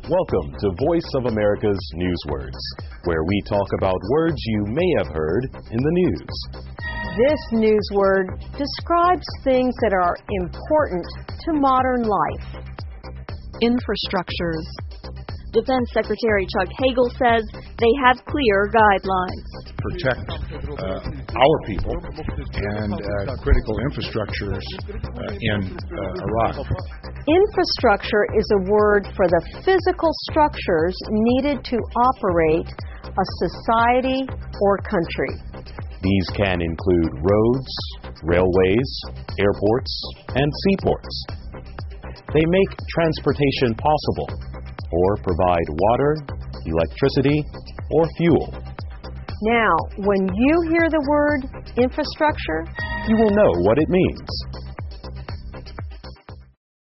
Welcome to Voice of America's Newswords, where we talk about words you may have heard in the news. This newsword describes things that are important to modern life. Infrastructures. Defense Secretary Chuck Hagel says they have clear guidelines. Protect our people and critical infrastructures in Iraq. Infrastructure is a word for the physical structures needed to operate a society or country. These can include roads, railways, airports, and seaports. They make transportation possible or provide water, electricity, or fuel. Now, when you hear the word infrastructure, you will know what it means.